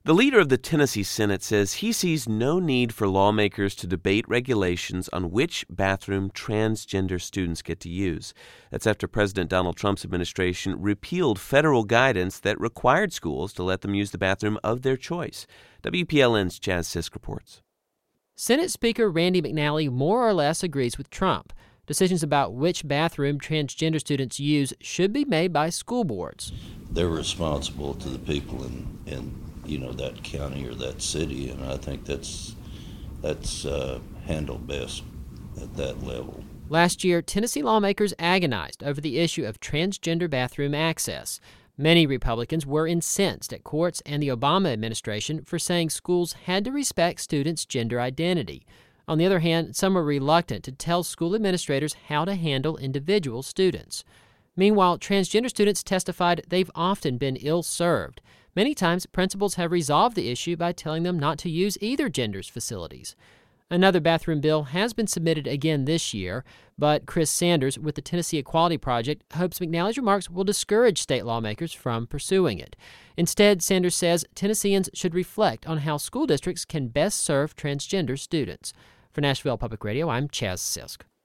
The leader of the Tennessee Senate says he sees no need for lawmakers to debate regulations on which bathroom transgender students get to use. That's after President Donald Trump's administration repealed federal guidance that required schools to let them use the bathroom of their choice. WPLN's Chaz Sisk reports. Senate Speaker Randy McNally more or less agrees with Trump. Decisions about which bathroom transgender students use should be made by school boards. They're responsible to the people in that county or that city, and I think that's handled best at that level. Last year, Tennessee lawmakers agonized over the issue of transgender bathroom access. Many Republicans were incensed at courts and the Obama administration for saying schools had to respect students' gender identity. On the other hand, some were reluctant to tell school administrators how to handle individual students. Meanwhile, transgender students testified they've often been ill-served. Many times, principals have resolved the issue by telling them not to use either gender's facilities. Another bathroom bill has been submitted again this year, but Chris Sanders with the Tennessee Equality Project hopes McNally's remarks will discourage state lawmakers from pursuing it. Instead, Sanders says Tennesseans should reflect on how school districts can best serve transgender students. For Nashville Public Radio, I'm Chaz Sisk.